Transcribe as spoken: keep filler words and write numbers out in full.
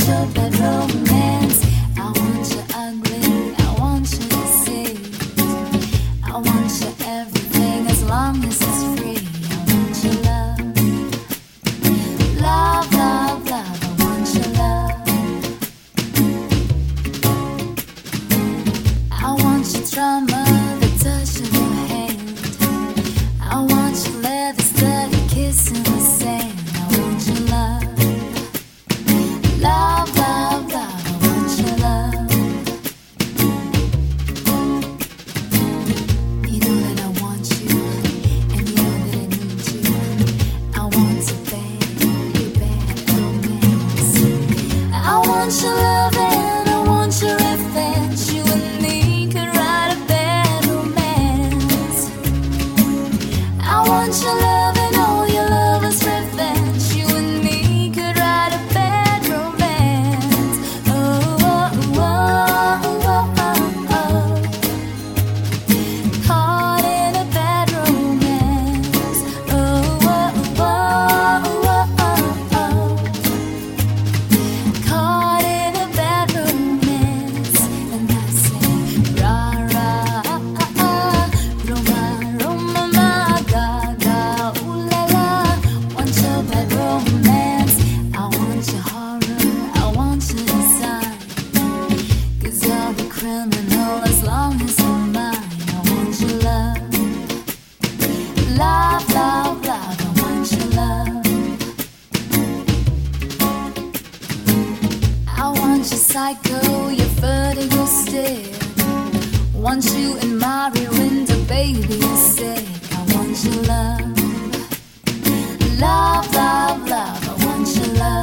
your bad romance. I want you ugly, I want you deceived. I want you everything as long as it's free. I want your love, love, love, love. I want your love. I want your drama, the touch of your hand. I want your leather steady kiss in the sand. I want your love. Love, love, love, I want your love. You know that I want you, and you know that I need you. I want to bad, you bad romance. I want your love and I want your revenge. You and me could write a bad romance. I want your love and all your lovers' revenge. You and me could write a bad romance. Oh, oh, oh, oh, oh, oh. Caught in a bad romance. Oh, oh, oh, oh, oh, oh. Caught in a bad romance. And I say, rah, rah, ah, ah, ah. Roma, Roma, ma, ga, ga, ooh la la. Want your bad romance. I want your horror, I want your design. Cause I'll be criminal as long as you're mine. I want your love. Love, love, love, I want your love. I want your psycho, your vertigo stare. Want you in my rear window, baby, you're sick. I want your love. Love, love, love, I want your love.